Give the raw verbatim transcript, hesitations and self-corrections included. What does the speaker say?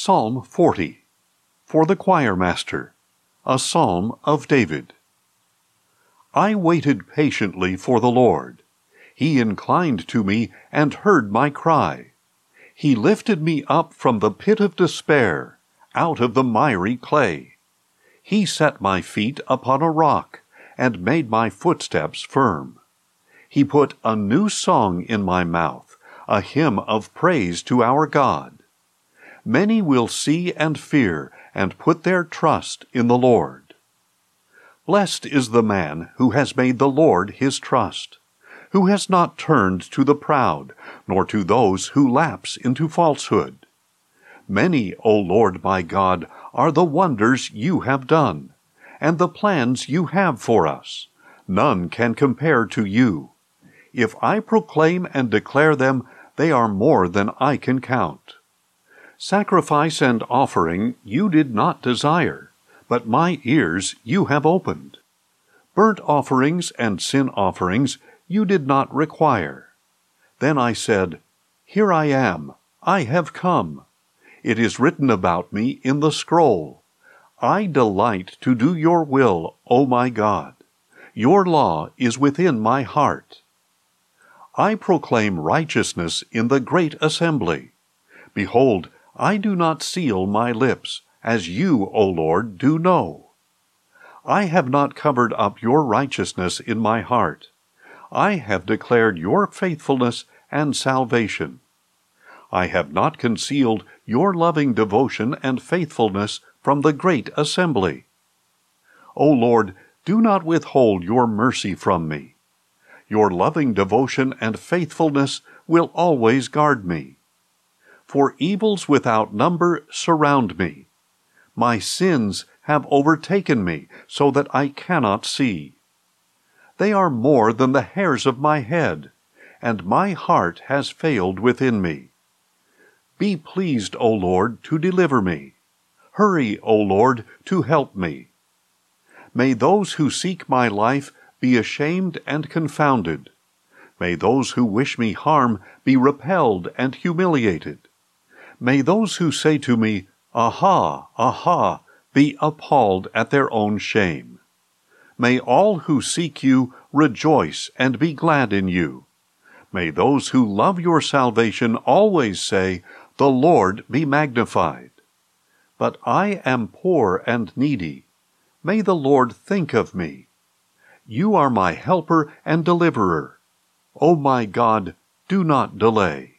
Psalm forty. For the choir master. A psalm of David. I waited patiently for the Lord. He inclined to me and heard my cry. He lifted me up from the pit of despair, out of the miry clay. He set my feet upon a rock, and made my footsteps firm. He put a new song in my mouth, a hymn of praise to our God. Many will see and fear, and put their trust in the Lord. Blessed is the man who has made the Lord his trust, who has not turned to the proud, nor to those who lapse into falsehood. Many, O Lord my God, are the wonders you have done, and the plans you have for us. None can compare to you. If I proclaim and declare them, they are more than I can count. Sacrifice and offering you did not desire, but my ears you have opened. Burnt offerings and sin offerings you did not require. Then I said, Here I am, I have come. It is written about me in the scroll. I delight to do your will, O my God. Your law is within my heart. I proclaim righteousness in the great assembly. Behold, I do not seal my lips, as you, O Lord, do know. I have not covered up your righteousness in my heart. I have declared your faithfulness and salvation. I have not concealed your loving devotion and faithfulness from the great assembly. O Lord, do not withhold your mercy from me. Your loving devotion and faithfulness will always guard me. For evils without number surround me. My sins have overtaken me, so that I cannot see. They are more than the hairs of my head, and my heart has failed within me. Be pleased, O Lord, to deliver me. Hurry, O Lord, to help me. May those who seek my life be ashamed and confounded. May those who wish me harm be repelled and humiliated. May those who say to me, Aha, aha, be appalled at their own shame. May all who seek you rejoice and be glad in you. May those who love your salvation always say, The Lord be magnified. But I am poor and needy. May the Lord think of me. You are my helper and deliverer. O my God, do not delay.